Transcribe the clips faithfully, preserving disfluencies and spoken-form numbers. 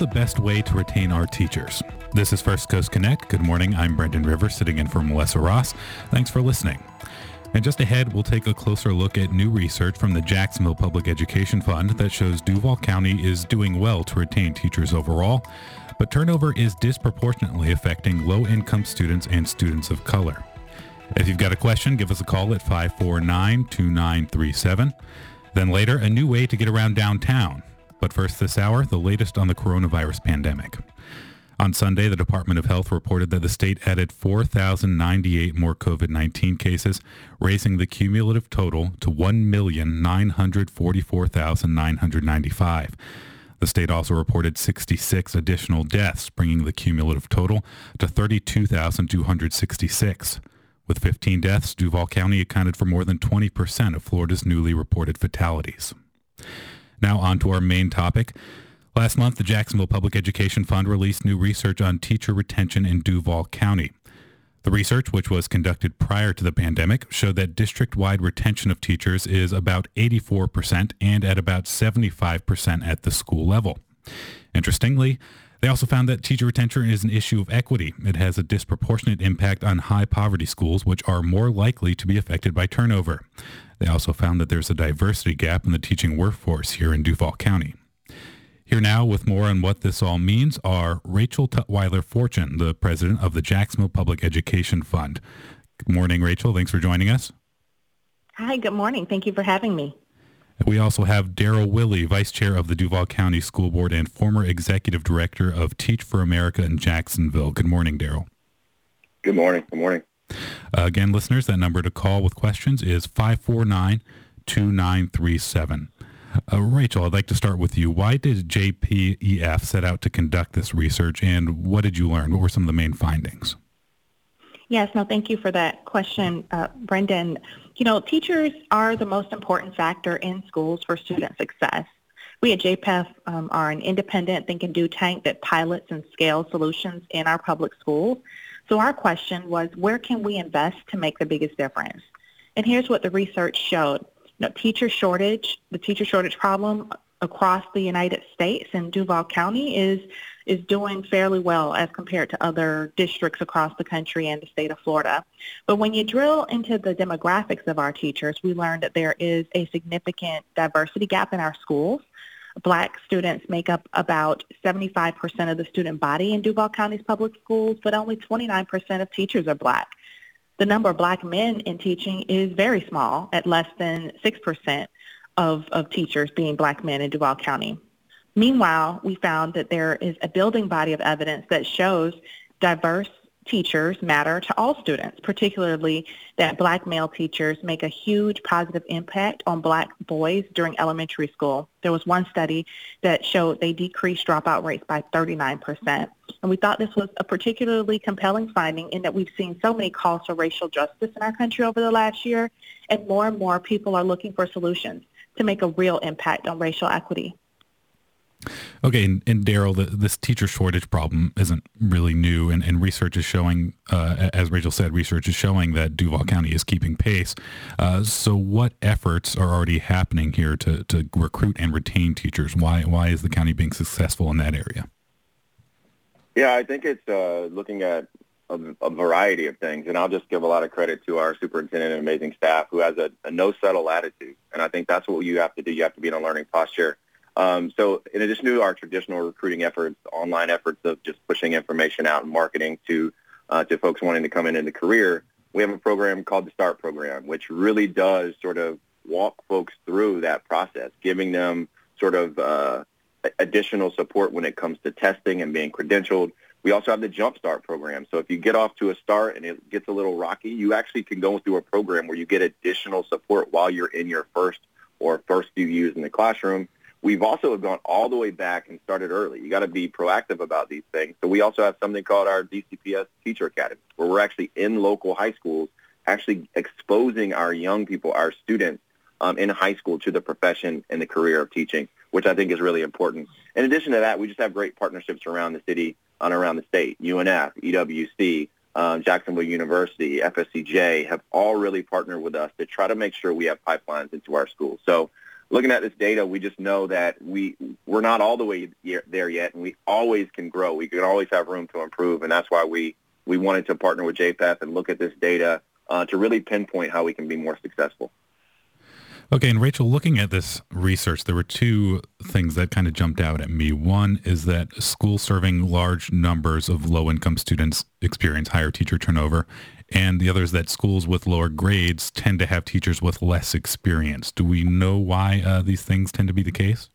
the best way to retain our teachers? This is First Coast Connect. Good morning. I'm Brendan Rivers, sitting in for Melissa Ross. Thanks for listening. And just ahead, we'll take a closer look at new research from the Jacksonville Public Education Fund that shows Duval County is doing well to retain teachers overall, but turnover is disproportionately affecting low-income students and students of color. If you've got a question, give us a call at five four nine, two nine three seven. Then later, a new way to get around downtown. But first this hour, the latest on the coronavirus pandemic. On Sunday, the Department of Health reported that the state added four thousand ninety-eight more covid nineteen cases, raising the cumulative total to one million nine hundred forty-four thousand nine hundred ninety-five. The state also reported sixty-six additional deaths, bringing the cumulative total to thirty-two thousand two hundred sixty-six. With fifteen deaths, Duval County accounted for more than twenty percent of Florida's newly reported fatalities. Now on to our main topic. Last month, the Jacksonville Public Education Fund released new research on teacher retention in Duval County. The research, which was conducted prior to the pandemic, showed that district-wide retention of teachers is about eighty-four percent and at about seventy-five percent at the school level. Interestingly, they also found that teacher retention is an issue of equity. It has a disproportionate impact on high-poverty schools, which are more likely to be affected by turnover. They also found that there's a diversity gap in the teaching workforce here in Duval County. Here now with more on what this all means are Rachel Tutwiler Fortune, the president of the Jacksonville Public Education Fund. Good morning, Rachel. Thanks for joining us. Hi, good morning. Thank you for having me. We also have Daryl Willey, vice chair of the Duval County School Board and former executive director of Teach for America in Jacksonville. Good morning, Daryl. Good morning. Good morning. Uh, again, listeners, that number to call with questions is five four nine, two nine three seven. Uh, Rachel, I'd like to start with you. Why did J P E F set out to conduct this research, and what did you learn? What were some of the main findings? Yes, no, thank you for that question, uh, Brendan. You know, teachers are the most important factor in schools for student success. We at J P E F um, are an independent think and do tank that pilots and scales solutions in our public schools. So our question was, where can we invest to make the biggest difference? And here's what the research showed. You know, teacher shortage, the teacher shortage problem across the United States and Duval County is is doing fairly well as compared to other districts across the country and the state of Florida. But when you drill into the demographics of our teachers, we learned that there is a significant diversity gap in our schools. Black students make up about seventy-five percent of the student body in Duval County's public schools, but only twenty-nine percent of teachers are Black. The number of Black men in teaching is very small, at less than six percent of, of teachers being Black men in Duval County. Meanwhile, we found that there is a building body of evidence that shows diverse teachers matter to all students, particularly that Black male teachers make a huge positive impact on Black boys during elementary school. There was one study that showed they decreased dropout rates by thirty-nine percent. And we thought this was a particularly compelling finding in that we've seen so many calls for racial justice in our country over the last year, and more and more people are looking for solutions to make a real impact on racial equity. Okay, and, and Daryl, this teacher shortage problem isn't really new, and, and research is showing, uh, as Rachel said, research is showing that Duval County is keeping pace. Uh, so what efforts are already happening here to, to recruit and retain teachers? Why why is the county being successful in that area? Yeah, I think it's uh, looking at a, a variety of things, and I'll just give a lot of credit to our superintendent and amazing staff who has a, a no-settle attitude, and I think that's what you have to do. You have to be in a learning posture. Um, so in addition to our traditional recruiting efforts, online efforts of just pushing information out and marketing to uh, to folks wanting to come in in the career, we have a program called the START program, which really does sort of walk folks through that process, giving them sort of uh, additional support when it comes to testing and being credentialed. We also have the Jump Start program. So if you get off to a start and it gets a little rocky, you actually can go through a program where you get additional support while you're in your first or first few years in the classroom. We've also gone all the way back and started early. You got to be proactive about these things. So we also have something called our D C P S Teacher Academy, where we're actually in local high schools, actually exposing our young people, our students um, in high school to the profession and the career of teaching, which I think is really important. In addition to that, we just have great partnerships around the city and around the state. U N F, E W C, um, Jacksonville University, F S C J have all really partnered with us to try to make sure we have pipelines into our schools. So looking at this data, we just know that we, we're not all the way there yet, and we always can grow. We can always have room to improve, and that's why we, we wanted to partner with J P E F and look at this data uh, to really pinpoint how we can be more successful. Okay, and Rachel, looking at this research, there were two things that kind of jumped out at me. One is that schools serving large numbers of low-income students experience higher teacher turnover, and the other is that schools with lower grades tend to have teachers with less experience. Do we know why uh, these things tend to be the case?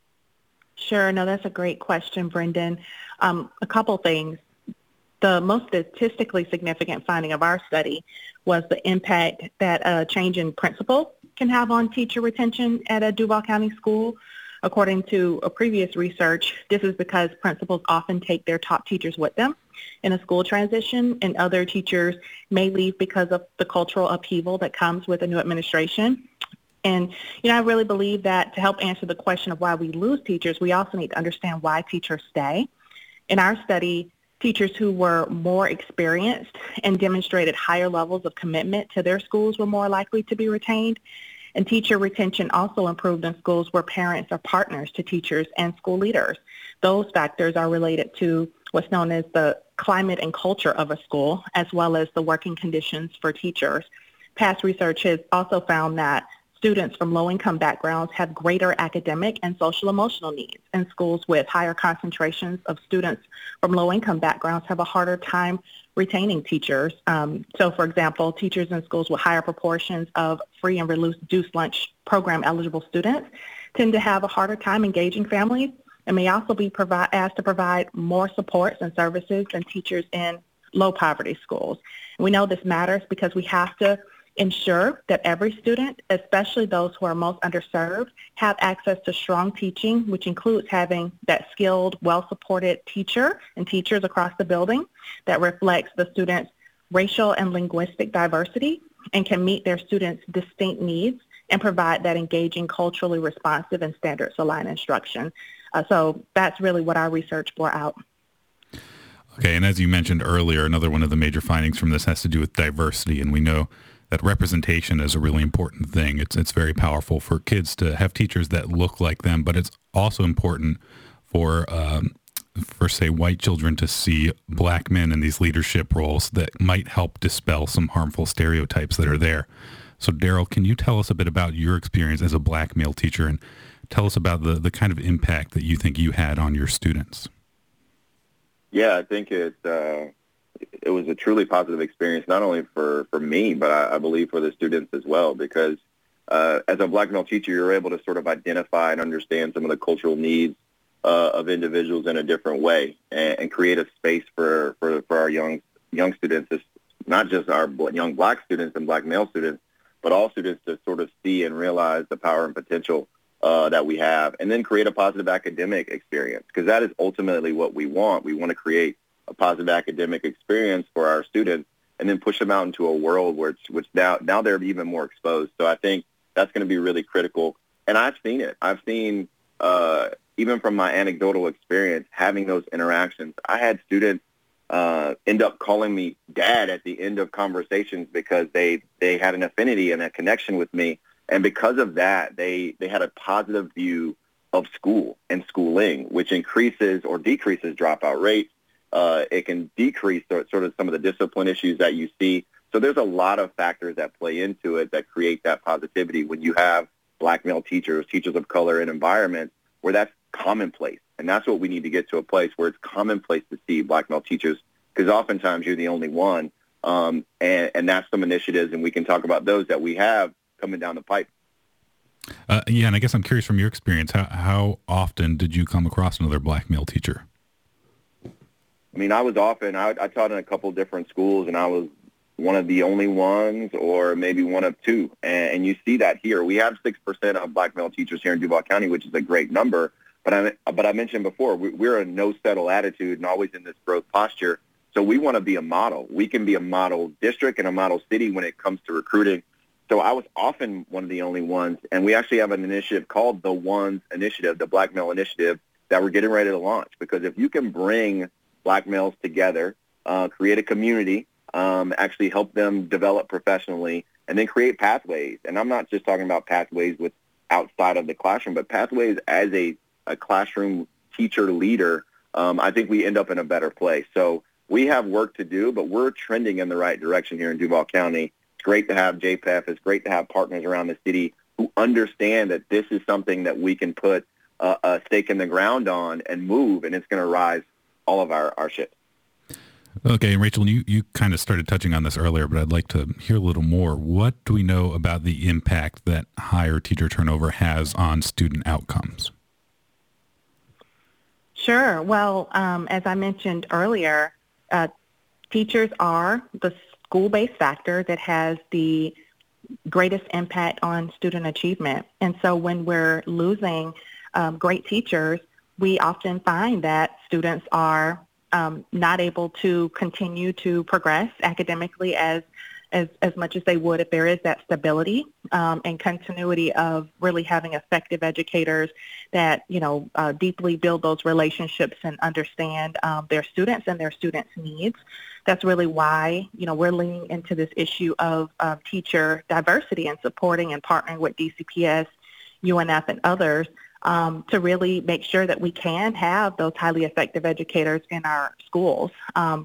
Sure. No, that's a great question, Brendan. Um, a couple things. The most statistically significant finding of our study was the impact that a change in principal can have on teacher retention at a Duval County school. According to a previous research, this is because principals often take their top teachers with them in a school transition, and other teachers may leave because of the cultural upheaval that comes with a new administration. And, you know, I really believe that to help answer the question of why we lose teachers, we also need to understand why teachers stay. In our study, teachers who were more experienced and demonstrated higher levels of commitment to their schools were more likely to be retained. And teacher retention also improved in schools where parents are partners to teachers and school leaders. Those factors are related to what's known as the climate and culture of a school, as well as the working conditions for teachers. Past research has also found that students from low-income backgrounds have greater academic and social-emotional needs, and schools with higher concentrations of students from low-income backgrounds have a harder time retaining teachers. Um, so, for example, teachers in schools with higher proportions of free and reduced lunch program-eligible students tend to have a harder time engaging families and may also be provi- asked to provide more supports and services than teachers in low-poverty schools. And we know this matters because we have to ensure that every student, especially those who are most underserved, have access to strong teaching, which includes having that skilled, well-supported teacher and teachers across the building that reflects the students' racial and linguistic diversity and can meet their students' distinct needs and provide that engaging, culturally responsive, and standards-aligned instruction. Uh, so that's really what our research bore out. Okay, and as you mentioned earlier, another one of the major findings from this has to do with diversity, and we know that representation is a really important thing. It's it's very powerful for kids to have teachers that look like them, but it's also important for, um, for say, white children to see black men in these leadership roles that might help dispel some harmful stereotypes that are there. So, Daryl, can you tell us a bit about your experience as a black male teacher and tell us about the, the kind of impact that you think you had on your students? Yeah, I think it uh, it was a truly positive experience, not only for, for me, but I, I believe for the students as well, because uh, as a black male teacher, you're able to sort of identify and understand some of the cultural needs uh, of individuals in a different way and, and create a space for, for, for our young young students, it's not just our young black students and black male students, but all students to sort of see and realize the power and potential Uh, that we have, and then create a positive academic experience, because that is ultimately what we want. We want to create a positive academic experience for our students and then push them out into a world where it's, which now, now they're even more exposed. So I think that's going to be really critical. And I've seen it. I've seen, uh, even from my anecdotal experience, having those interactions. I had students uh, end up calling me dad at the end of conversations because they, they had an affinity and a connection with me. And because of that, they, they had a positive view of school and schooling, which increases or decreases dropout rates. Uh, it can decrease sort of some of the discipline issues that you see. So there's a lot of factors that play into it that create that positivity when you have black male teachers, teachers of color in environments where that's commonplace. And that's what we need to get to, a place where it's commonplace to see black male teachers, because oftentimes you're the only one. Um, and, and that's some initiatives, and we can talk about those that we have coming down the pipe. Uh, yeah, and I guess I'm curious from your experience, how, how often did you come across another black male teacher? I mean, I was often, I, I taught in a couple different schools, and I was one of the only ones or maybe one of two. And, and you see that here. We have six percent of black male teachers here in Duval County, which is a great number. But I, but I mentioned before, we, we're a no-settle attitude and always in this growth posture. So we want to be a model. We can be a model district and a model city when it comes to recruiting. So I was often one of the only ones, and we actually have an initiative called the Ones Initiative, the Black Male Initiative, that we're getting ready to launch. Because if you can bring black males together, uh, create a community, um, actually help them develop professionally, and then create pathways. And I'm not just talking about pathways with outside of the classroom. But Pathways as a, a classroom teacher leader, um, I think we end up in a better place. So we have work to do, but we're trending in the right direction here in Duval County. It's great to have J P E F. It's great to have partners around the city who understand that this is something that we can put a, a stake in the ground on and move, and it's going to rise all of our, our ships. Okay, and Rachel, you, you kind of started touching on this earlier, but I'd like to hear a little more. What do we know about the impact that higher teacher turnover has on student outcomes? Sure. Well, um, as I mentioned earlier, uh, teachers are the school-based factor that has the greatest impact on student achievement. And so when we're losing um, great teachers, we often find that students are um, not able to continue to progress academically as As, as much as they would if there is that stability um, and continuity of really having effective educators that, you know, uh, deeply build those relationships and understand um, their students and their students' needs. That's really why, you know, we're leaning into this issue of, of teacher diversity and supporting and partnering with D C P S, U N F, and others um, to really make sure that we can have those highly effective educators in our schools. Um,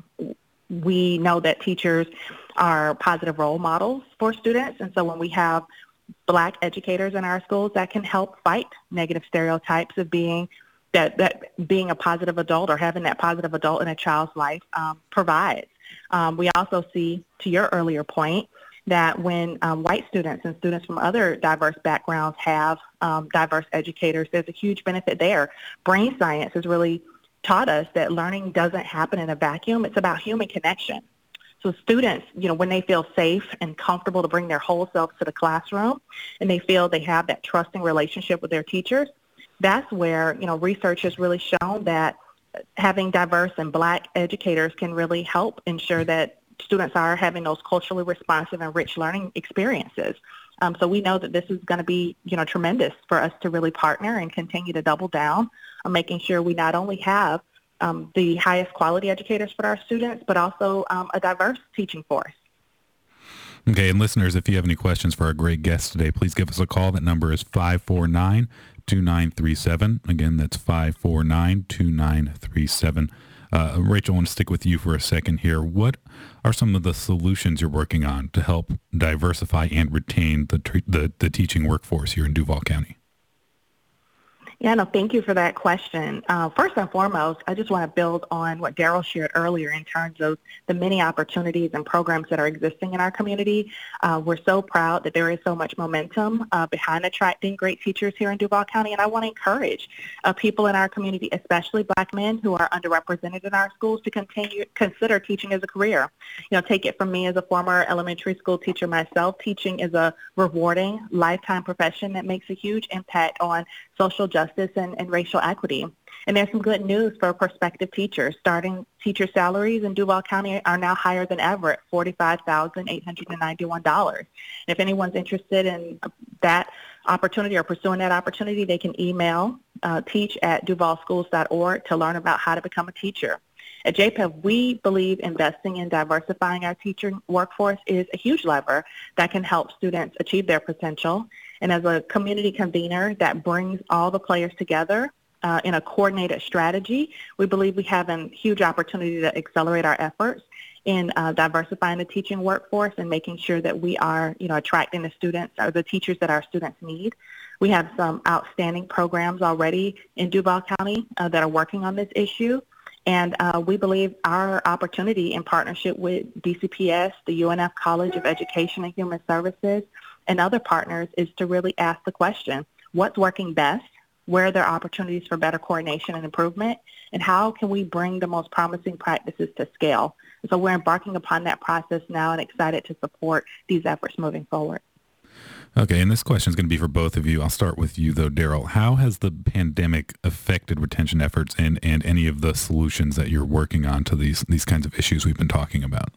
we know that teachers are positive role models for students, and so when we have Black educators in our schools, that can help fight negative stereotypes of being that, that being a positive adult or having that positive adult in a child's life um, provides. Um, we also see, to your earlier point, that when um, white students and students from other diverse backgrounds have um, diverse educators, there's a huge benefit there. Brain science has really taught us that learning doesn't happen in a vacuum. It's about human connection. So students, you know, when they feel safe and comfortable to bring their whole selves to the classroom and they feel they have that trusting relationship with their teachers, that's where, you know, research has really shown that having diverse and Black educators can really help ensure that students are having those culturally responsive and rich learning experiences. Um, so we know that this is going to be, you know, tremendous for us to really partner and continue to double down on making sure we not only have um, the highest quality educators for our students, but also um, a diverse teaching force. Okay, and listeners, if you have any questions for our great guest today, please give us a call. That number is five four nine, two nine three seven. Again, that's five four nine, two nine three seven. Uh, Rachel, I want to stick with you for a second here. What are some of the solutions you're working on to help diversify and retain the the, the teaching workforce here in Duval County? Yeah, no, thank you for that question. Uh, first and foremost, I just want to build on what Daryl shared earlier in terms of the many opportunities and programs that are existing in our community. Uh, we're so proud that there is so much momentum uh, behind attracting great teachers here in Duval County, and I want to encourage uh, people in our community, especially Black men who are underrepresented in our schools, to continue consider teaching as a career. You know, take it from me as a former elementary school teacher myself, teaching is a rewarding lifetime profession that makes a huge impact on social justice And, and racial equity. And there's some good news for prospective teachers. Starting teacher salaries in Duval County are now higher than ever at forty-five thousand eight hundred ninety-one dollars. And if anyone's interested in that opportunity or pursuing that opportunity, they can email uh, teach at duval schools dot org to learn about how to become a teacher. At J P E F, we believe investing in diversifying our teacher workforce is a huge lever that can help students achieve their potential. And as a community convener that brings all the players together uh, in a coordinated strategy, we believe we have a huge opportunity to accelerate our efforts in uh, diversifying the teaching workforce and making sure that we are, you know, attracting the students or the teachers that our students need. We have some outstanding programs already in Duval County uh, that are working on this issue. And uh, we believe our opportunity in partnership with D C P S, the U N F College of Education and Human Services, and other partners is to really ask the question, what's working best? Where are there opportunities for better coordination and improvement? And how can we bring the most promising practices to scale? And so we're embarking upon that process now and excited to support these efforts moving forward. Okay, and this question is going to be for both of you. I'll start with you, though, Daryl. How has the pandemic affected retention efforts and, and any of the solutions that you're working on to these these kinds of issues we've been talking about?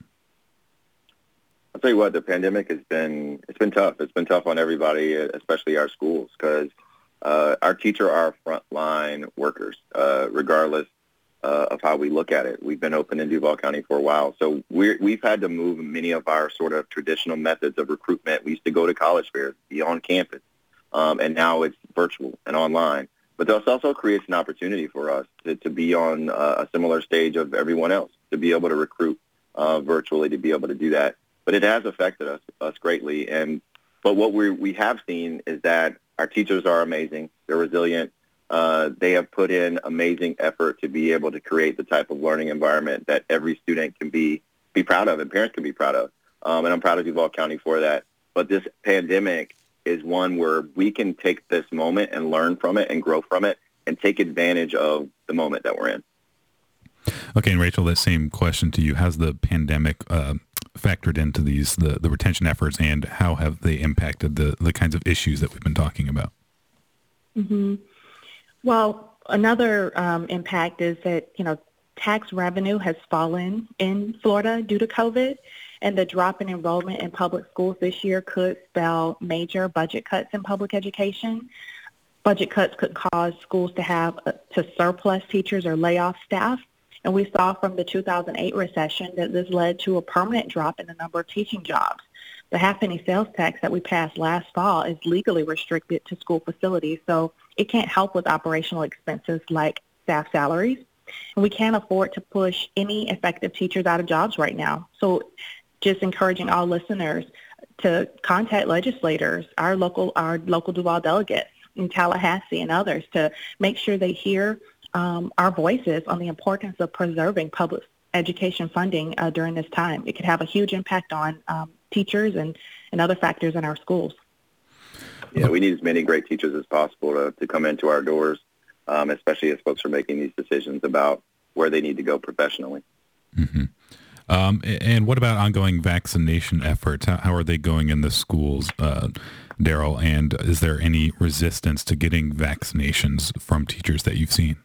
I'll tell you what, the pandemic has been, it's been tough. It's been tough on everybody, especially our schools, because uh, our teachers are frontline workers, uh, regardless uh, of how we look at it. We've been open in Duval County for a while, so we're, we've had to move many of our sort of traditional methods of recruitment. We used to go to college fairs, be on campus, um, and now it's virtual and online. But this also creates an opportunity for us to, to be on uh, a similar stage of everyone else, to be able to recruit uh, virtually, to be able to do that. But it has affected us us greatly. And but what we we have seen is that our teachers are amazing. They're resilient. Uh, they have put in amazing effort to be able to create the type of learning environment that every student can be be proud of and parents can be proud of. Um, and I'm proud of Duval County for that. But this pandemic is one where we can take this moment and learn from it and grow from it and take advantage of the moment that we're in. Okay, and Rachel, that same question to you. How's the pandemic uh, factored into these, the, the retention efforts, and how have they impacted the, the kinds of issues that we've been talking about? Mm-hmm. Well, another um, impact is that, you know, tax revenue has fallen in Florida due to COVID. And the drop in enrollment in public schools this year could spell major budget cuts in public education. Budget cuts could cause schools to have uh, to surplus teachers or lay off staff. And we saw from the two thousand eight recession that this led to a permanent drop in the number of teaching jobs. The half-penny sales tax that we passed last fall is legally restricted to school facilities, so it can't help with operational expenses like staff salaries. And we can't afford to push any effective teachers out of jobs right now. So just encouraging all listeners to contact legislators, our local our local Duval delegates in Tallahassee and others, to make sure they hear um, our voices on the importance of preserving public education funding uh, during this time. It could have a huge impact on um, teachers and, and other factors in our schools. Yeah, we need as many great teachers as possible to, to come into our doors, um, especially as folks are making these decisions about where they need to go professionally. Mm-hmm. Um, and what about ongoing vaccination efforts? How, how are they going in the schools, uh, Daryl? And is there any resistance to getting vaccinations from teachers that you've seen?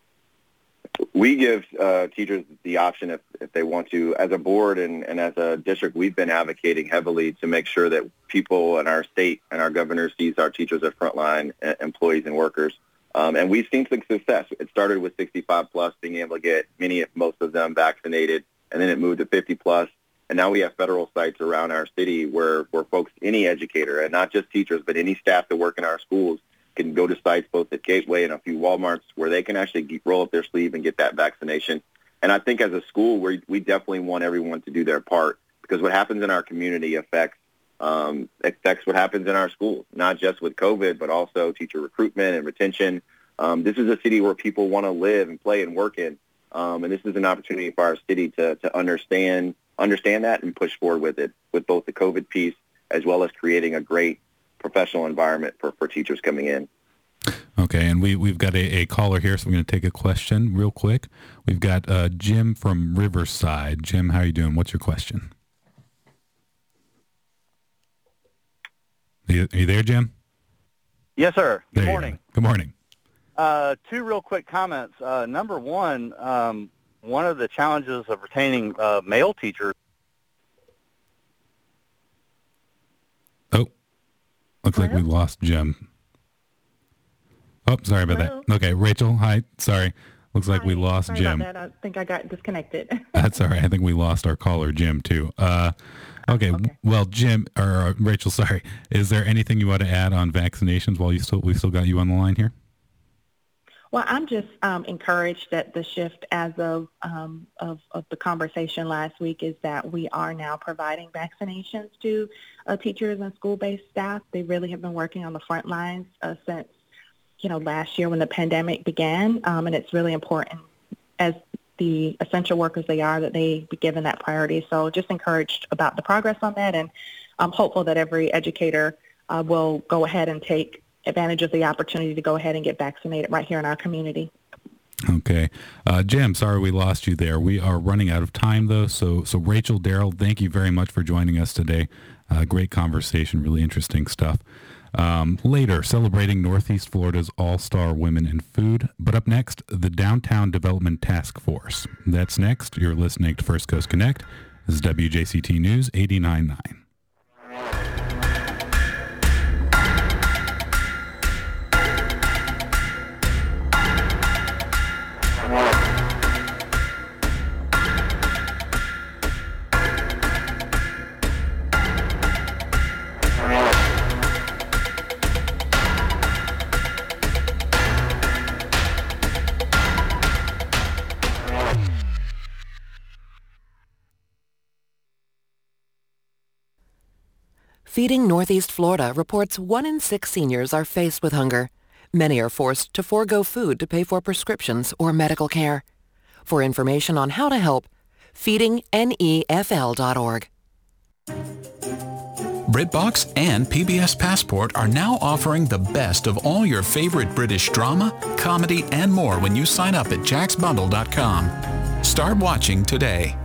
We give uh, teachers the option if, if they want to. As a board and, and as a district, we've been advocating heavily to make sure that people in our state and our governor sees our teachers as frontline employees and workers. Um, and we've seen some success. It started with sixty-five plus, being able to get many, if most of them, vaccinated. And then it moved to fifty plus. And now we have federal sites around our city where, where folks, any educator, and not just teachers, but any staff that work in our schools can go to sites both at Gateway and a few Walmarts where they can actually get, roll up their sleeve and get that vaccination. And I think as a school, we we definitely want everyone to do their part, because what happens in our community affects um, affects what happens in our schools, not just with COVID, but also teacher recruitment and retention. Um, this is a city where people want to live and play and work in. Um, and this is an opportunity for our city to, to understand understand that and push forward with it, with both the COVID piece as well as creating a great professional environment for, for teachers coming in. Okay, and we, we've got a, a caller here, so we're going to take a question real quick. We've got uh, Jim from Riverside. Jim, how are you doing? What's your question? Are you, are you there, Jim? Yes, sir. Good there morning. Good morning. Uh, two real quick comments. Uh, number one, um, one of the challenges of retaining uh, male teachers. Oh, looks Hello? like we lost Jim. Oh, sorry about Hello? that. Okay, Rachel, hi. Sorry. Looks hi. like we lost sorry Jim. About that. I think I got disconnected. That's all right. I think we lost our caller, Jim, too. Uh, okay. okay. Well, Jim, or uh, Rachel, sorry. Is there anything you want to add on vaccinations while you still we still got you on the line here? Well, I'm just um, encouraged that the shift as of, um, of of the conversation last week is that we are now providing vaccinations to uh, teachers and school-based staff. They really have been working on the front lines uh, since, you know, last year when the pandemic began, um, and it's really important as the essential workers they are that they be given that priority. So just encouraged about the progress on that, and I'm hopeful that every educator uh, will go ahead and take advantage of the opportunity to go ahead and get vaccinated right here in our community. Okay. Uh, Jim, sorry we lost you there. We are running out of time, though. So, so Rachel, Daryl, thank you very much for joining us today. Uh, great conversation, really interesting stuff. Um, later, celebrating Northeast Florida's All-Star Women in Food. But up next, the Downtown Development Task Force. That's next. You're listening to First Coast Connect. This is W J C T News eighty-nine point nine. Feeding Northeast Florida reports one in six seniors are faced with hunger. Many are forced to forego food to pay for prescriptions or medical care. For information on how to help, feeding N E F L dot org. BritBox and P B S Passport are now offering the best of all your favorite British drama, comedy, and more when you sign up at jacks bundle dot com. Start watching today.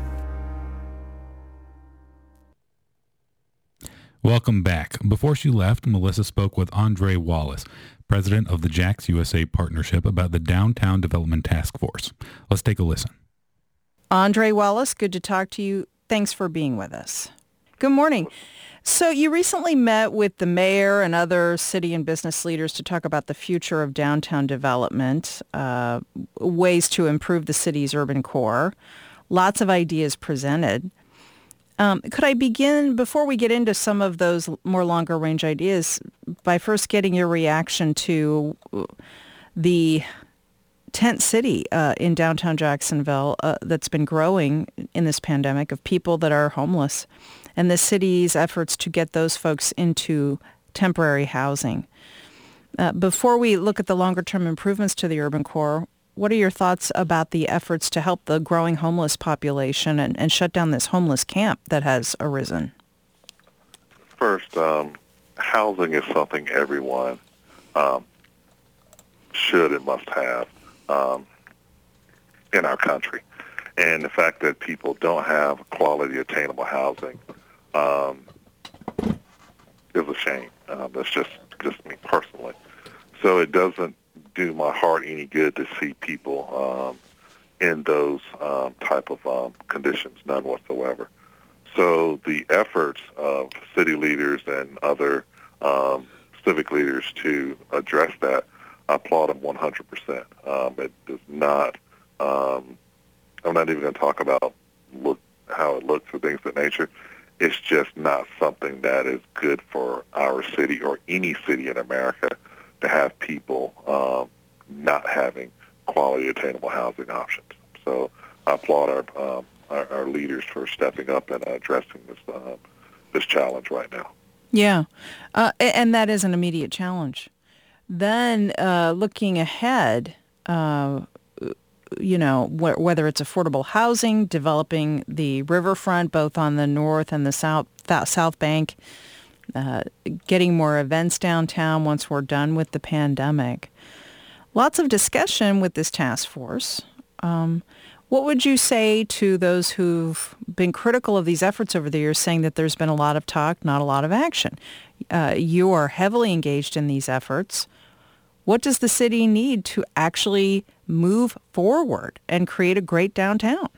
Welcome back. Before she left, Melissa spoke with Andre Wallace, president of the Jacks U S A Partnership, about the Downtown Development Task Force. Let's take a listen. Andre Wallace, good to talk to you. Thanks for being with us. Good morning. So you recently met with the mayor and other city and business leaders to talk about the future of downtown development, uh, ways to improve the city's urban core. Lots of ideas presented. Um, could I begin, before we get into some of those more longer range ideas, by first getting your reaction to the tent city uh, in downtown Jacksonville uh, that's been growing in this pandemic of people that are homeless, and the city's efforts to get those folks into temporary housing. Uh, before we look at the longer-term improvements to the urban core, what are your thoughts about the efforts to help the growing homeless population and, and shut down this homeless camp that has arisen? First, um, housing is something everyone um, should and must have um, in our country. And the fact that people don't have quality, attainable housing um, is a shame. Uh, that's just, just me personally. So it doesn't do my heart any good to see people um, in those um, type of um, conditions, none whatsoever. So the efforts of city leaders and other um, civic leaders to address that, I applaud them one hundred percent. Um, it does not, um, I'm not even going to talk about look how it looks or things of that nature. It's just not something that is good for our city or any city in America to have people um, not having quality, attainable housing options. So I applaud our um, our, our leaders for stepping up and uh, addressing this uh, this challenge right now. Yeah, uh, and that is an immediate challenge. Then uh, looking ahead, uh, you know, wh- whether it's affordable housing, developing the riverfront, both on the north and the south south bank, uh, getting more events downtown once we're done with the pandemic. Lots of discussion with this task force. Um, what would you say to those who've been critical of these efforts over the years, saying that there's been a lot of talk, not a lot of action? Uh, you are heavily engaged in these efforts. What does the city need to actually move forward and create a great downtown?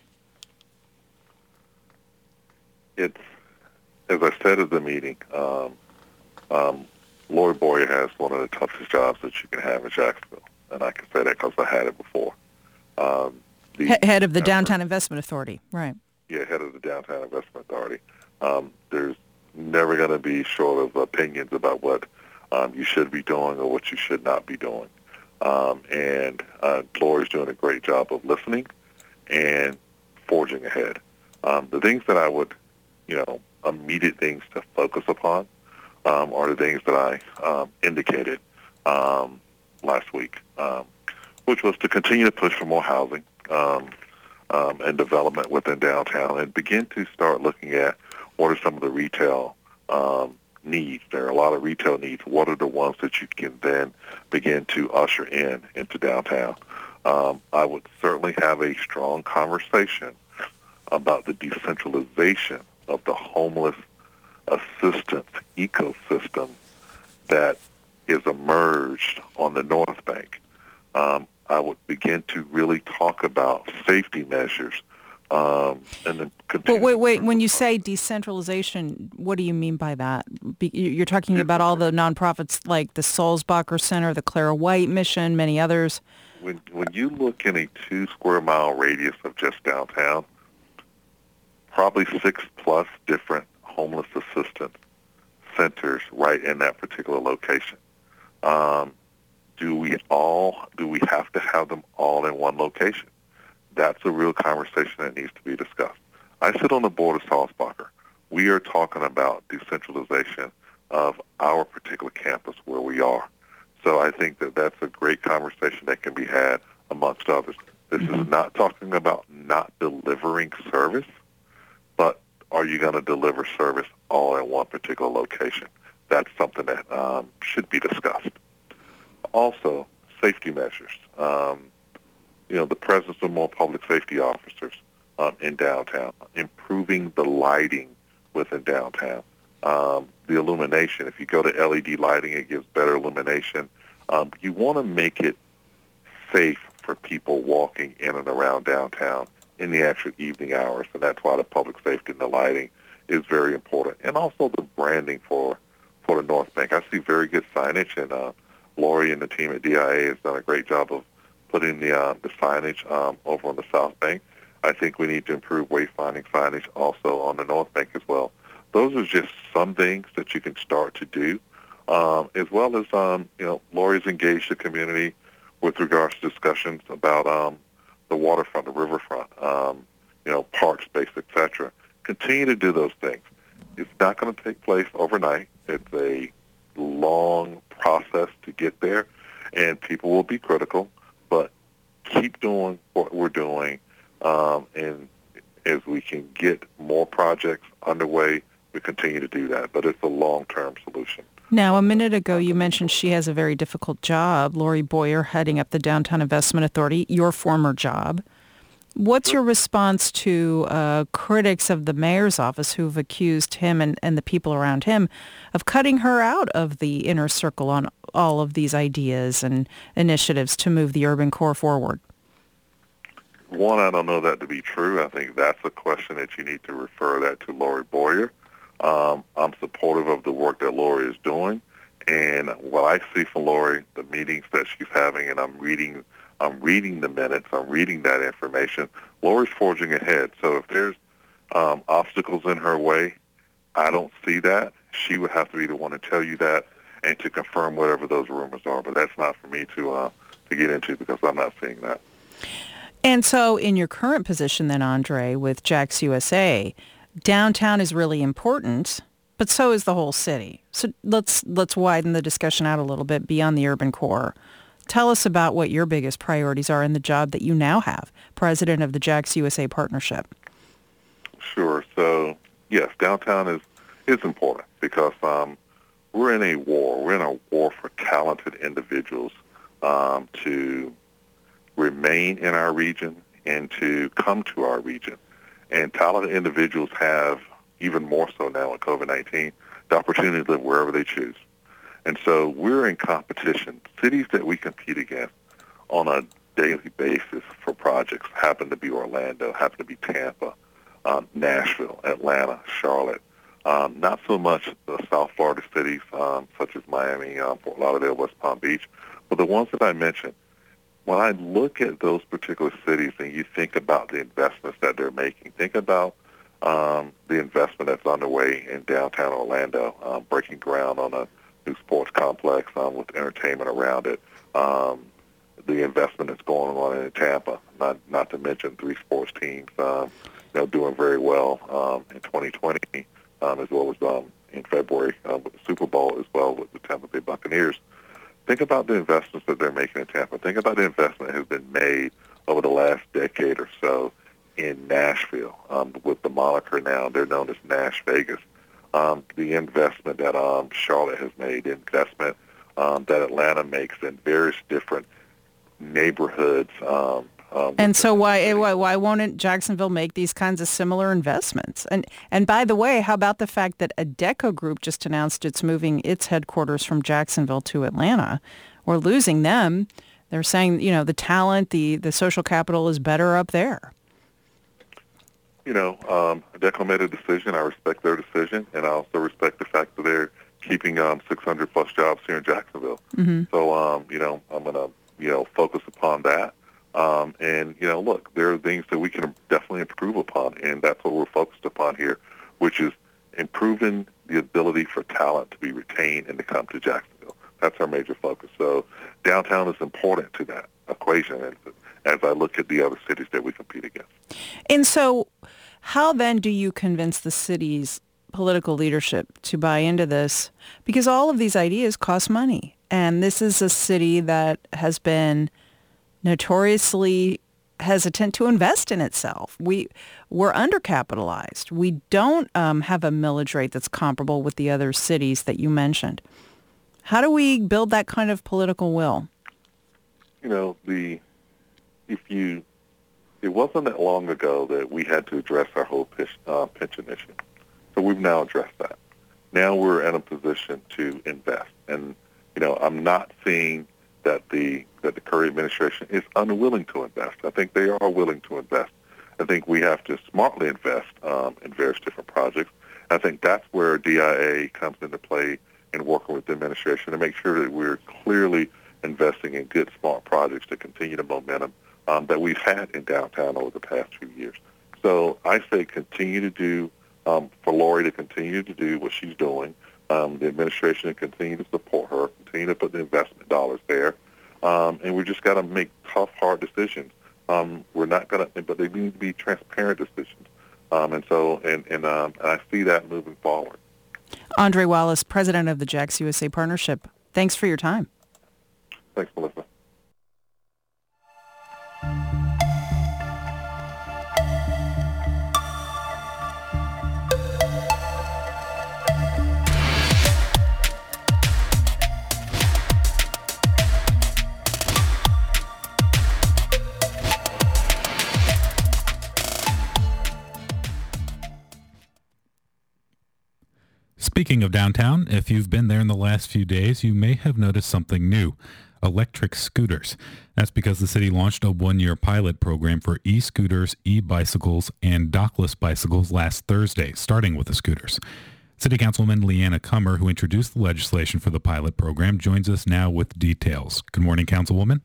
It's, as I said at the meeting, um, um, Lori Boyer has one of the toughest jobs that you can have in Jacksonville, and I can say that because I had it before. Um, the He- head of the effort, Downtown Investment Authority, right? Yeah, head of the Downtown Investment Authority. Um, there's never going to be short of opinions about what um, you should be doing or what you should not be doing. Um, and uh, Lori's doing a great job of listening and forging ahead. Um, the things that I would, you know, immediate things to focus upon um, are the things that I um, indicated um, last week, um, which was to continue to push for more housing um, um, and development within downtown and begin to start looking at what are some of the retail um, needs. There are a lot of retail needs. What are the ones that you can then begin to usher in into downtown? Um, I would certainly have a strong conversation about the decentralization of the homeless assistance ecosystem that is emerged on the North Bank. Um, I would begin to really talk about safety measures Um, and then But wait, wait. When you say decentralization, what do you mean by that? Be, you're talking about all the nonprofits like the Sulzbacher Center, the Clara White Mission, many others. When when you look in a two square mile radius of just downtown, probably six plus different homeless assistance centers right in that particular location. Um, do we all? Do we have to have them all in one location? That's a real conversation that needs to be discussed. I sit on the board of Sulzbacher. We are talking about decentralization of our particular campus where we are. So I think that that's a great conversation that can be had amongst others. This mm-hmm. is not talking about not delivering service, but are you going to deliver service all in one particular location? That's something that um, should be discussed. Also, safety measures. Um, you know, the presence of more public safety officers um, in downtown, improving the lighting within downtown. Um, the illumination, if you go to L E D lighting, it gives better illumination. Um, you want to make it safe for people walking in and around downtown in the actual evening hours, and that's why the public safety and the lighting is very important. And also the branding for, for the North Bank. I see very good signage, and uh, Lori and the team at D I A has done a great job of putting the, uh, the signage um, over on the South Bank. I think we need to improve wayfinding signage also on the North Bank as well. Those are just some things that you can start to do, um, as well as, um, you know, Lori's engaged the community with regards to discussions about um, the waterfront, the riverfront, um, you know, park space, et cetera. Continue to do those things. It's not going to take place overnight. It's a long process to get there, and people will be critical, but keep doing what we're doing, um, and as we can get more projects underway, we continue to do that, but it's a long-term solution. Now, a minute ago, you mentioned she has a very difficult job, Lori Boyer, heading up the Downtown Investment Authority, your former job. What's your response to uh, critics of the mayor's office who've accused him and, and the people around him of cutting her out of the inner circle on all of these ideas and initiatives to move the urban core forward? One, I don't know that to be true. I think that's a question that you need to refer that to Lori Boyer. Um, I'm supportive of the work that Lori is doing, and what I see from Lori, the meetings that she's having, and I'm reading, I'm reading the minutes, I'm reading that information. Lori's forging ahead. So if there's um, obstacles in her way, I don't see that. She would have to be the one to tell you that and to confirm whatever those rumors are. But that's not for me to uh, to get into because I'm not seeing that. And so, in your current position, then, Andre, with Jax U S A. Downtown is really important, but so is the whole city. So let's let's widen the discussion out a little bit beyond the urban core. Tell us about what your biggest priorities are in the job that you now have, president of the Jax U S A Partnership. Sure. So, yes, downtown is, is important because um, we're in a war. We're in a war for talented individuals um, to remain in our region and to come to our region. And talented individuals have, even more so now with COVID nineteen, the opportunity to live wherever they choose. And so we're in competition. Cities that we compete against on a daily basis for projects happen to be Orlando, happen to be Tampa, um, Nashville, Atlanta, Charlotte. Um, not so much the South Florida cities um, such as Miami, um, Fort Lauderdale, West Palm Beach, but the ones that I mentioned. When I look at those particular cities and you think about the investments that they're making, think about um, the investment that's underway in downtown Orlando, um, breaking ground on a new sports complex um, with entertainment around it, um, the investment that's going on in Tampa, not not to mention three sports teams um, you know, doing very well um, in twenty twenty, um, as well as um, in February uh, with the Super Bowl as well with the Tampa Bay Buccaneers. Think about the investments that they're making in Tampa. Think about the investment that has been made over the last decade or so in Nashville. Um, with the moniker now, they're known as Nash Vegas. Um, the investment that um, Charlotte has made, the investment um, that Atlanta makes in various different neighborhoods. Um, um, and so why, why why won't it Jacksonville make these kinds of similar investments? And and by the way, how about the fact that Adecco Group just announced it's moving its headquarters from Jacksonville to Atlanta? We're losing them. They're saying, you know, the talent, the, the social capital is better up there. You know, um, Adecco made a decision. I respect their decision, and I also respect the fact that they're keeping um, six hundred plus jobs here in Jacksonville. Mm-hmm. So, um, you know, I'm going to, you know, focus upon that. Um, and, you know, look, there are things that we can definitely improve upon, and that's what we're focused upon here, which is improving the ability for talent to be retained and to come to Jacksonville. That's our major focus. So downtown is important to that equation as, as I look at the other cities that we compete against. And so how then do you convince the cities political leadership to buy into this? Because all of these ideas cost money. And this is a city that has been notoriously hesitant to invest in itself. We, we're undercapitalized. We don't um, have a millage rate that's comparable with the other cities that you mentioned. How do we build that kind of political will? You know, the if you, it wasn't that long ago that we had to address our whole pitch, uh, pension issue. So we've now addressed that. Now we're in a position to invest. And, you know, I'm not seeing that the that the current administration is unwilling to invest. I think they are willing to invest. I think we have to smartly invest um, in various different projects. I think that's where D I A comes into play in working with the administration to make sure that we're clearly investing in good, smart projects to continue the momentum um, that we've had in downtown over the past few years. So I say continue to do, um, for Lori to continue to do what she's doing, um, the administration to continue to support her, continue to put the investment dollars there, um, and we just got to make tough, hard decisions. Um, we're not going to, but they need to be transparent decisions. Um, and so, and, and, um, and I see that moving forward. Andre Wallace, president of the Jax U S A Partnership. Thanks for your time. Thanks, Melissa. Speaking of downtown, if you've been there in the last few days, you may have noticed something new. Electric scooters. That's because the city launched a one-year pilot program for e-scooters, e-bicycles, and dockless bicycles last Thursday, starting with the scooters. City Councilwoman Leanna Cummer, who introduced the legislation for the pilot program, joins us now with details. Good morning, Councilwoman.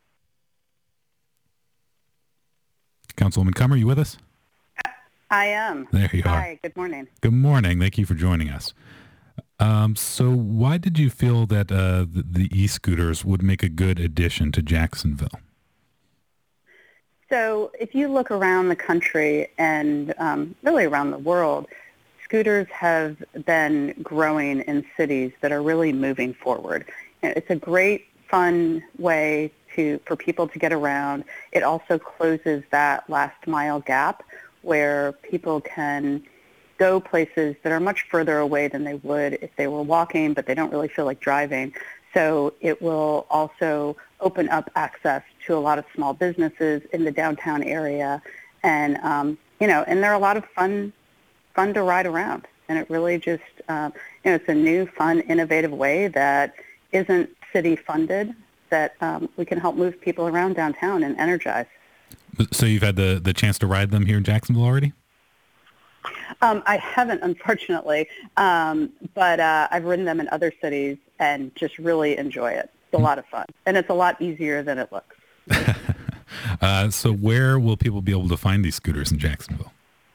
Councilwoman Cummer, you with us? I am. There you are. Hi, good morning. Good morning. Thank you for joining us. Um, so why did you feel that uh, the, the e-scooters would make a good addition to Jacksonville? So if you look around the country and um, really around the world, scooters have been growing in cities that are really moving forward. It's a great, fun way to for people to get around. It also closes that last mile gap where people can go places that are much further away than they would if they were walking, but they don't really feel like driving. So it will also open up access to a lot of small businesses in the downtown area. And, um, you know, and they're a lot of fun, fun to ride around. And it really just, uh, you know, it's a new, fun, innovative way that isn't city funded that um, we can help move people around downtown and energize. So you've had the, the chance to ride them here in Jacksonville already? Um, I haven't, unfortunately, um, but uh, I've ridden them in other cities and just really enjoy it. It's a lot of fun, and it's a lot easier than it looks. uh, so where will people be able to find these scooters in Jacksonville?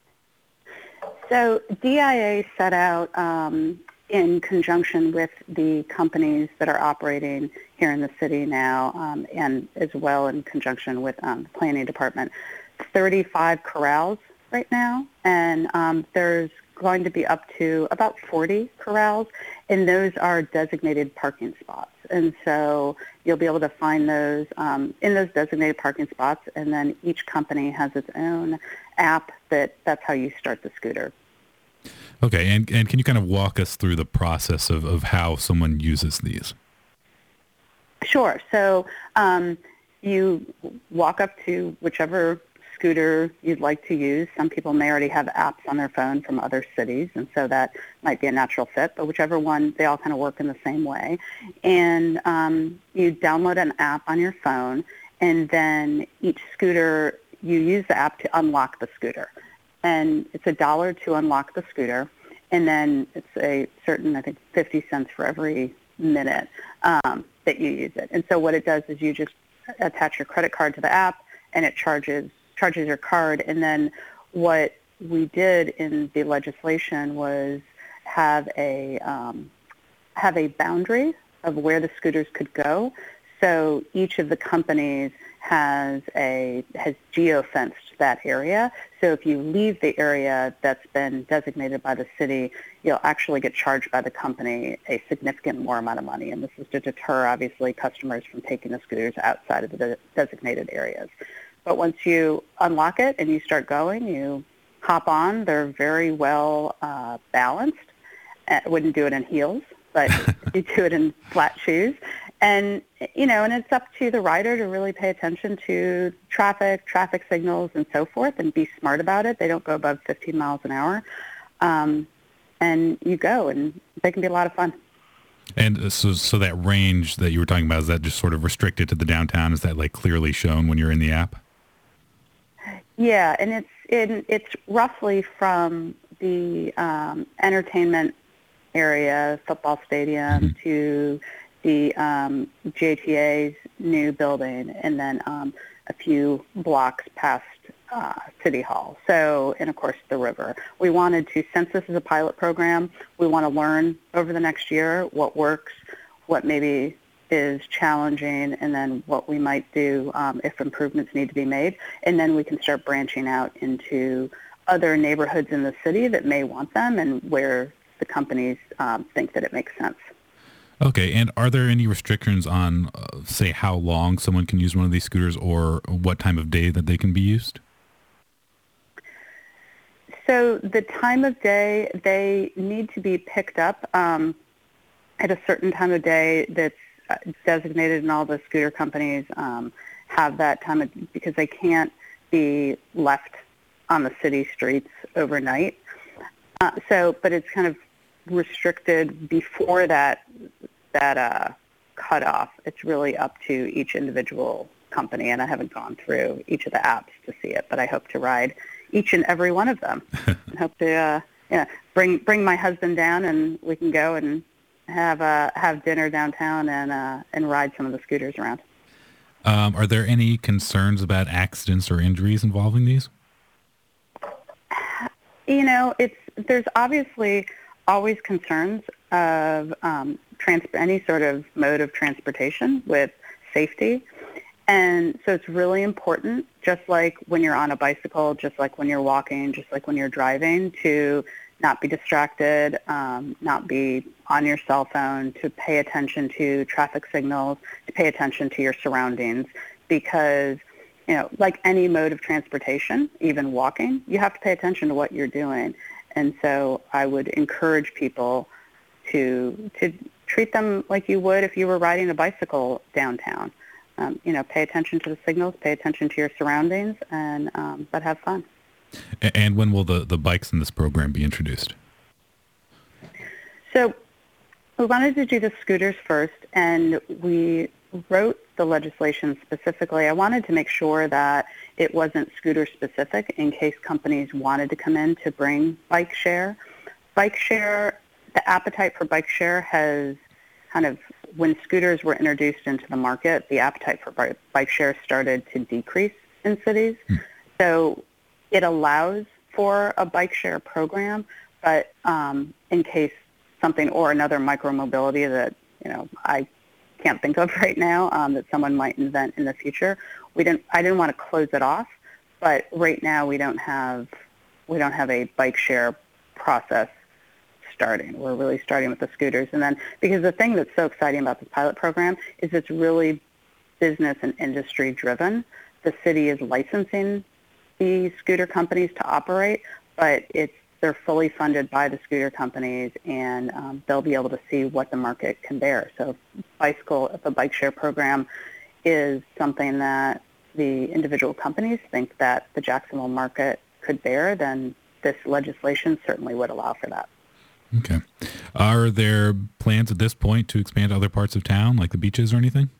So D I A set out um, in conjunction with the companies that are operating here in the city now, um, and as well in conjunction with um, the planning department, thirty-five corrals right now, and um, there's going to be up to about forty corrals, and those are designated parking spots. And so you'll be able to find those um, in those designated parking spots, and then each company has its own app that that's how you start the scooter. Okay, and, and can you kind of walk us through the process of, of how someone uses these? Sure. So um, you walk up to whichever scooter you'd like to use. Some people may already have apps on their phone from other cities, and so that might be a natural fit, but whichever one, they all kind of work in the same way. And um, you download an app on your phone, and then each scooter, you use the app to unlock the scooter. And it's a dollar to unlock the scooter, and then it's a certain, I think, fifty cents for every minute um, that you use it. And so what it does is you just attach your credit card to the app, and it charges charges your card. And then what we did in the legislation was have a um, have a boundary of where the scooters could go. So each of the companies has a has geo-fenced that area. So if you leave the area that's been designated by the city, you'll actually get charged by the company a significant more amount of money. And this is to deter, obviously, customers from taking the scooters outside of the de- designated areas. But once you unlock it and you start going, you hop on. They're very well uh, balanced. I wouldn't do it in heels, but you do it in flat shoes. And, you know, and it's up to the rider to really pay attention to traffic, traffic signals, and so forth, and be smart about it. They don't go above fifteen miles an hour. Um, and you go, and they can be a lot of fun. And so so that range that you were talking about, is that just sort of restricted to the downtown? Is that, like, clearly shown when you're in the app? Yeah, and it's in, it's roughly from the um, entertainment area, football stadium, mm-hmm. to the um, J T A's new building, and then um, a few blocks past uh, City Hall. So, and of course, the river. We wanted to, since this is a pilot program, we want to learn over the next year what works, what maybe is challenging, and then what we might do um, if improvements need to be made. And then we can start branching out into other neighborhoods in the city that may want them and where the companies um, think that it makes sense. Okay, and are there any restrictions on, uh, say, how long someone can use one of these scooters or what time of day that they can be used? So the time of day, they need to be picked up um, at a certain time of day that's uh, designated, and all the scooter companies um, have that time of, because they can't be left on the city streets overnight. Uh, so, but it's kind of restricted before that that uh, cutoff. It's really up to each individual company, and I haven't gone through each of the apps to see it, but I hope to ride each and every one of them. And hope to uh, yeah, bring bring my husband down, and we can go and have uh, have dinner downtown and uh, and ride some of the scooters around. Um, are there any concerns about accidents or injuries involving these? You know, it's there's obviously always concerns of um, trans- any sort of mode of transportation with safety. And so it's really important, just like when you're on a bicycle, just like when you're walking, just like when you're driving, to not be distracted, um, not be on your cell phone, to pay attention to traffic signals, to pay attention to your surroundings, because, you know, like any mode of transportation, even walking, you have to pay attention to what you're doing. And so I would encourage people to to treat them like you would if you were riding a bicycle downtown. Um, you know, pay attention to the signals, pay attention to your surroundings, and um, but have fun. And when will the, the bikes in this program be introduced? So we wanted to do the scooters first, and we wrote the legislation specifically. I wanted to make sure that it wasn't scooter specific in case companies wanted to come in to bring bike share. Bike share, the appetite for bike share has kind of, when scooters were introduced into the market, the appetite for bike share started to decrease in cities. Hmm. So it allows for a bike share program, but um, in case something or another micromobility that, you know, I can't think of right now um, that someone might invent in the future, we didn't. I didn't want to close it off, but right now we don't have we don't have a bike share process starting. We're really starting with the scooters, and then because the thing that's so exciting about this pilot program is it's really business and industry driven. The city is licensing the scooter companies to operate, but it's they're fully funded by the scooter companies, and um, they'll be able to see what the market can bear. So bicycle, if a bike share program is something that the individual companies think that the Jacksonville market could bear, then this legislation certainly would allow for that. Okay. Are there plans at this point to expand to other parts of town, like the beaches or anything?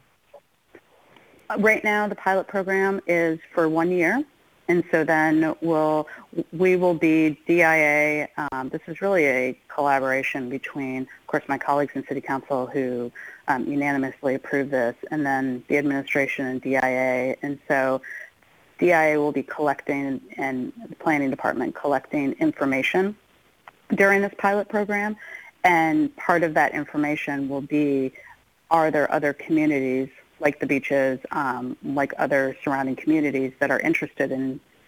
Right now, the pilot program is for one year. And so then we'll, we will be D I A. Um, this is really a collaboration between, of course, my colleagues in City Council who um, unanimously approved this, and then the administration and D I A. And so D I A will be collecting, and the planning department collecting information during this pilot program. And part of that information will be, are there other communities like the beaches, um, like other surrounding communities that are interested in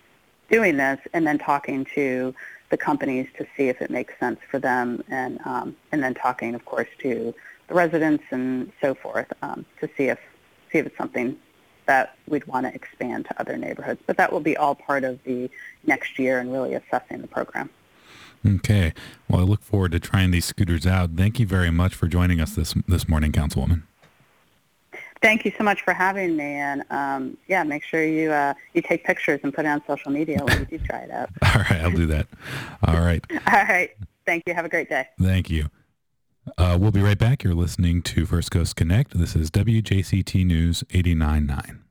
doing this, and then talking to the companies to see if it makes sense for them, and um, and then talking, of course, to the residents and so forth um, to see if see if it's something that we'd want to expand to other neighborhoods. But that will be all part of the next year and really assessing the program. Okay. Well, I look forward to trying these scooters out. Thank you very much for joining us this this morning, Councilwoman. Thank you so much for having me, and um, yeah, make sure you uh, you take pictures and put it on social media when you do try it out. All right, I'll do that. All right. All right. Thank you. Have a great day. Thank you. Uh, we'll be right back. You're listening to First Coast Connect. This is W J C T News eighty-nine point nine.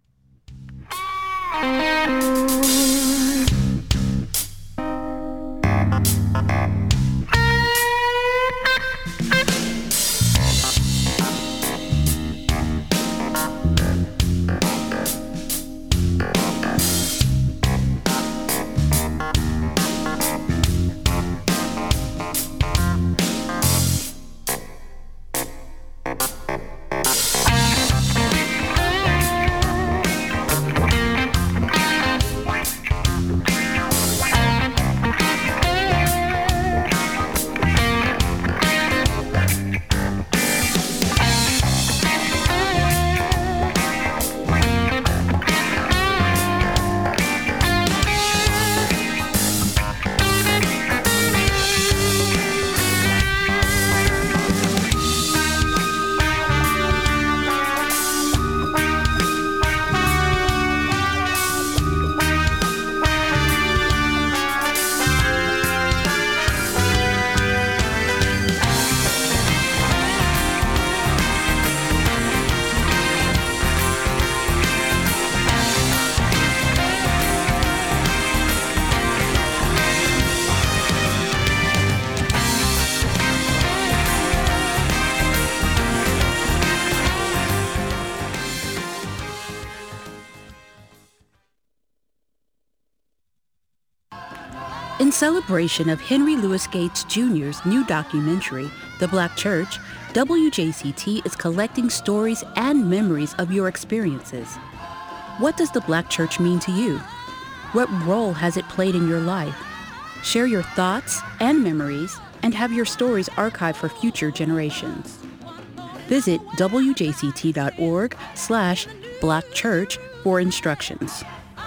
In celebration of Henry Louis Gates Junior's new documentary, The Black Church, W J C T is collecting stories and memories of your experiences. What does the Black Church mean to you? What role has it played in your life? Share your thoughts and memories and have your stories archived for future generations. Visit W J C T dot org slash Black Church for instructions.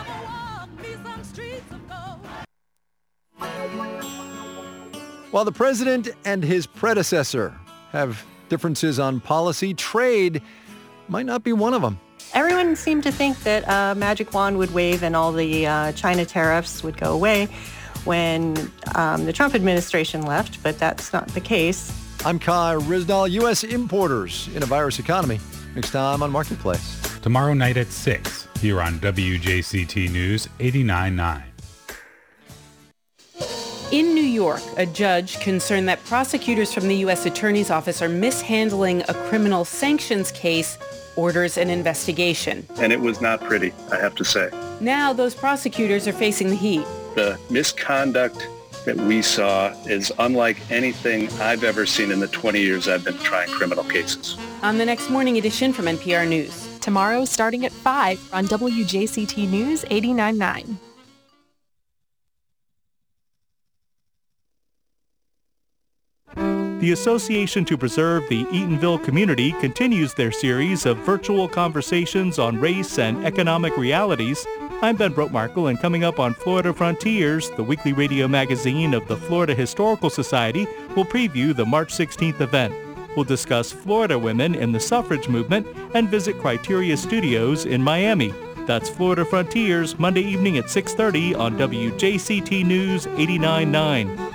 While the president and his predecessor have differences on policy, trade might not be one of them. Everyone seemed to think that a magic wand would wave and all the uh, China tariffs would go away when um, the Trump administration left, but that's not the case. I'm Kai Risdal. U S importers in a virus economy. Next time on Marketplace. Tomorrow night at six, here on W J C T News eighty-nine point nine. In New York, a judge concerned that prosecutors from the U S Attorney's Office are mishandling a criminal sanctions case orders an investigation. And it was not pretty, I have to say. Now those prosecutors are facing the heat. The misconduct that we saw is unlike anything I've ever seen in the twenty years I've been trying criminal cases. On the next morning edition from N P R News. Tomorrow starting at five on W J C T News eighty-nine point nine. The Association to Preserve the Eatonville Community continues their series of virtual conversations on race and economic realities. I'm Ben Brotmarkle, and coming up on Florida Frontiers, the weekly radio magazine of the Florida Historical Society, will preview the March sixteenth event. We'll discuss Florida women in the suffrage movement and visit Criteria Studios in Miami. That's Florida Frontiers, Monday evening at six thirty on W J C T News eighty-nine point nine.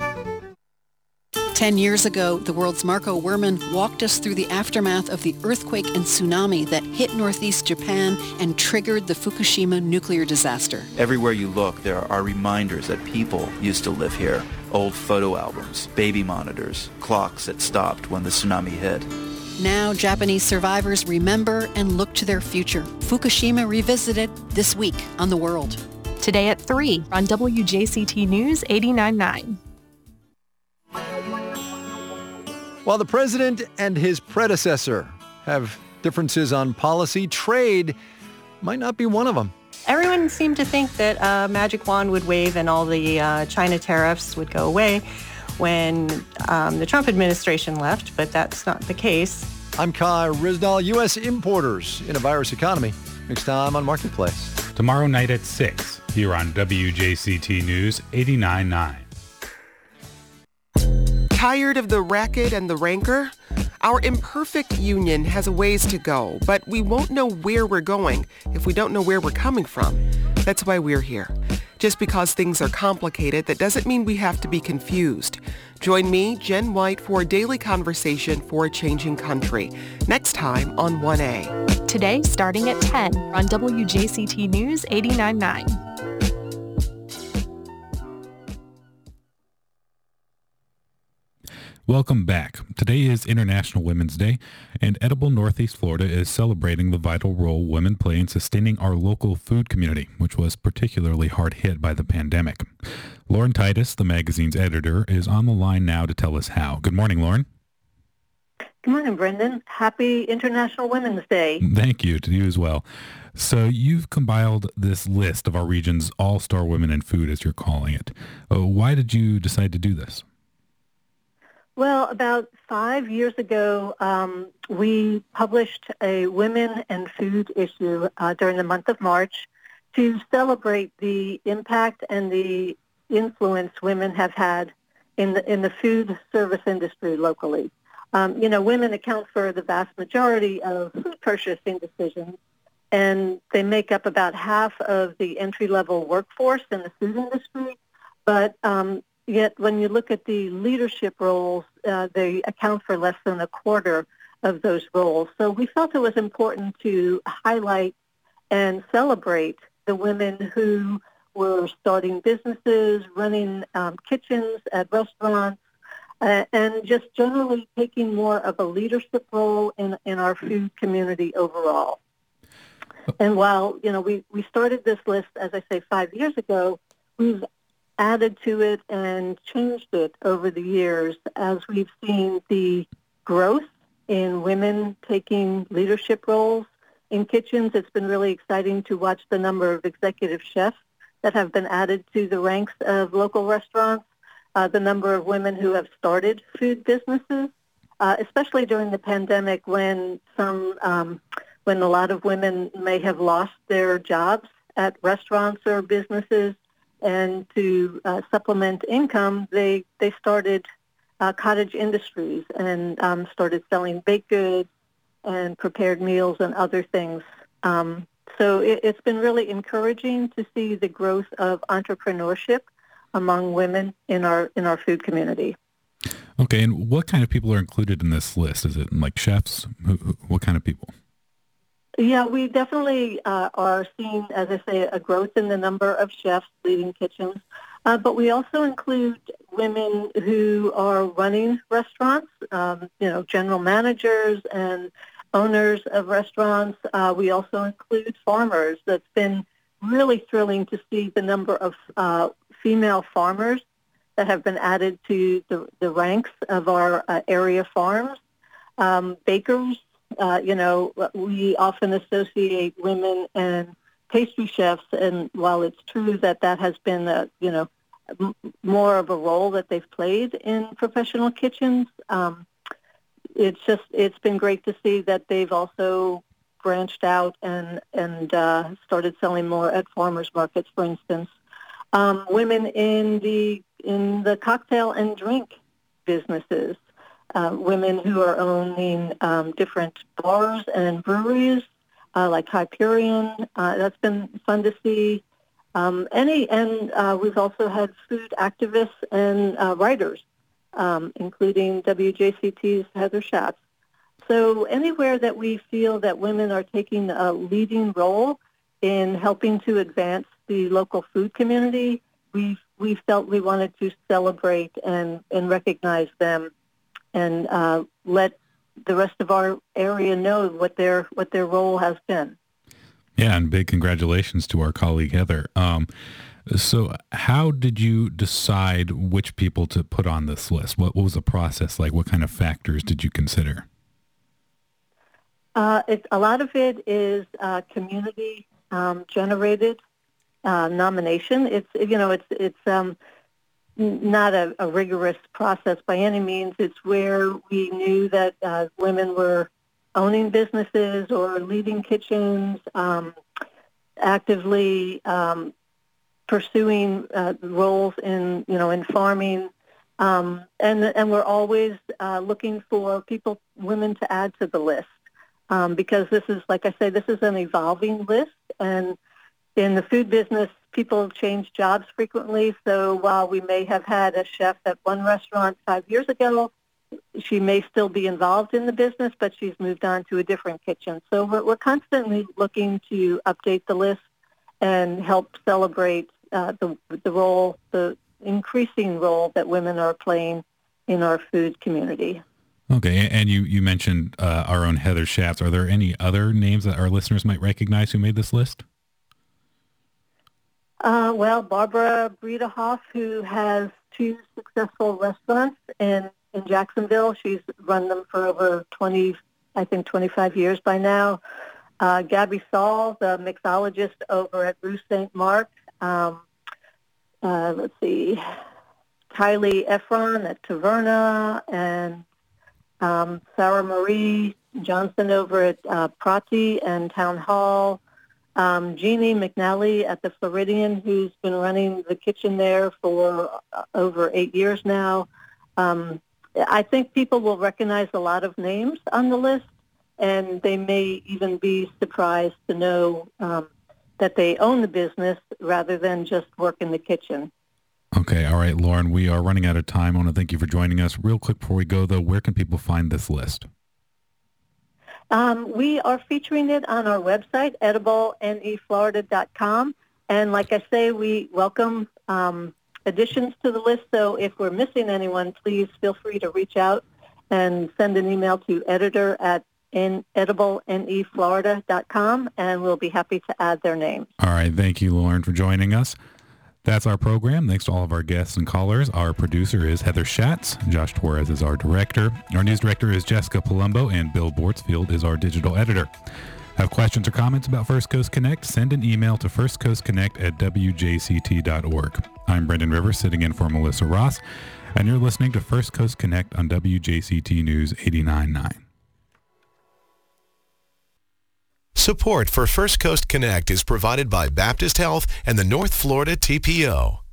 Ten years ago, the world's Marco Werman walked us through the aftermath of the earthquake and tsunami that hit northeast Japan and triggered the Fukushima nuclear disaster. Everywhere you look, there are reminders that people used to live here. Old photo albums, baby monitors, clocks that stopped when the tsunami hit. Now, Japanese survivors remember and look to their future. Fukushima Revisited this week on The World. Today at three on W J C T News eighty-nine point nine. While the president and his predecessor have differences on policy, trade might not be one of them. Everyone seemed to think that a magic wand would wave and all the uh, China tariffs would go away when um, the Trump administration left, but that's not the case. I'm Kai Risnall. U S importers in a virus economy. Next time on Marketplace. Tomorrow night at six, here on W J C T News eighty-nine point nine. Tired of the racket and the rancor? Our imperfect union has a ways to go, but we won't know where we're going if we don't know where we're coming from. That's why we're here. Just because things are complicated, that doesn't mean we have to be confused. Join me, Jen White, for a daily conversation for a changing country. Next time on one A. Today, starting at ten on W J C T News eighty-nine point nine. Welcome back. Today is International Women's Day, and Edible Northeast Florida is celebrating the vital role women play in sustaining our local food community, which was particularly hard hit by the pandemic. Lauren Titus, the magazine's editor, is on the line now to tell us how. Good morning, Lauren. Good morning, Brendan. Happy International Women's Day. Thank you, to you as well. So you've compiled this list of our region's all-star women in food, as you're calling it. Uh, why did you decide to do this? Well, about five years ago, um, we published a Women and Food issue uh, during the month of March to celebrate the impact and the influence women have had in the in the food service industry locally. Um, you know, women account for the vast majority of food purchasing decisions, and they make up about half of the entry-level workforce in the food industry. But um, Yet when you look at the leadership roles, uh, they account for less than a quarter of those roles. So we felt it was important to highlight and celebrate the women who were starting businesses, running um, kitchens at restaurants, uh, and just generally taking more of a leadership role in, in our food community overall. And while, you know, we, we started this list, as I say, five years ago, we've added to it and changed it over the years as we've seen the growth in women taking leadership roles in kitchens. It's been really exciting to watch the number of executive chefs that have been added to the ranks of local restaurants, uh, the number of women who have started food businesses, uh, especially during the pandemic when some, um, when a lot of women may have lost their jobs at restaurants or businesses. And to uh, supplement income, they, they started uh, cottage industries and um, started selling baked goods and prepared meals and other things. Um, so it, it's been really encouraging to see the growth of entrepreneurship among women in our in our food community. Okay, and what kind of people are included in this list? Is it like chefs? Who, who, what kind of people? Yeah, we definitely uh, are seeing, as I say, a growth in the number of chefs leading kitchens. Uh, but we also include women who are running restaurants, um, you know, general managers and owners of restaurants. Uh, we also include farmers. That's been really thrilling to see the number of uh, female farmers that have been added to the, the ranks of our uh, area farms. Um, bakers. Uh, you know, we often associate women and pastry chefs, and while it's true that that has been, a, you know, m- more of a role that they've played in professional kitchens, um, it's just, it's been great to see that they've also branched out and, and uh, started selling more at farmers markets, for instance. Um, women in the, in the cocktail and drink businesses. Uh, women who are owning um, different bars and breweries, uh, like Hyperion. Uh, that's been fun to see. Um, any, and uh, we've also had food activists and uh, writers, um, including W J C T's Heather Schatz. So anywhere that we feel that women are taking a leading role in helping to advance the local food community, we we felt we wanted to celebrate and, and recognize them and uh, let the rest of our area know what their what their role has been. Yeah, and big congratulations to our colleague Heather. Um, so how did you decide which people to put on this list? What, what was the process like? What kind of factors did you consider? Uh, it, a lot of it is uh, community um, generated uh, nomination. It's you know it's it's um, not a, a rigorous process by any means. It's where we knew that uh, women were owning businesses or leading kitchens, um, actively um, pursuing uh, roles in you know in farming. Um, and and we're always uh, looking for people, women, to add to the list um, because this is, like I say, this is an evolving list. And in the food business, people change jobs frequently. So while we may have had a chef at one restaurant five years ago, she may still be involved in the business, but she's moved on to a different kitchen. So we're, we're constantly looking to update the list and help celebrate uh, the the role, the increasing role that women are playing in our food community. Okay, and you, you mentioned uh, our own Heather Schatz. Are there any other names that our listeners might recognize who made this list? Uh, well, Barbara Bredehoff, who has two successful restaurants in, in Jacksonville. She's run them for over twenty, I think twenty-five years by now. Uh, Gabby Saul, the mixologist over at Rue Saint Marc. Um, Uh, let's see, Kylie Efron at Taverna, and um, Sarah Marie Johnson over at uh, Prati and Town Hall. Um, Jeannie McNally at the Floridian, who's been running the kitchen there for uh, over eight years now. Um, I think people will recognize a lot of names on the list, and they may even be surprised to know um, that they own the business rather than just work in the kitchen. Okay. All right, Lauren, we are running out of time. I want to thank you for joining us. Real quick before we go, though, where can people find this list? Um, we are featuring it on our website, edible n e florida dot com. And like I say, we welcome um, additions to the list. So if we're missing anyone, please feel free to reach out and send an email to editor at edible n e florida dot com, and we'll be happy to add their names. All right. Thank you, Lauren, for joining us. That's our program. Thanks to all of our guests and callers. Our producer is Heather Schatz. Josh Torres is our director. Our news director is Jessica Palumbo, and Bill Bortsfield is our digital editor. Have questions or comments about First Coast Connect? Send an email to first coast connect at w j c t dot org. I'm Brendan Rivers, sitting in for Melissa Ross, and you're listening to First Coast Connect on W J C T News eighty-nine point nine. Support for First Coast Connect is provided by Baptist Health and the North Florida T P O.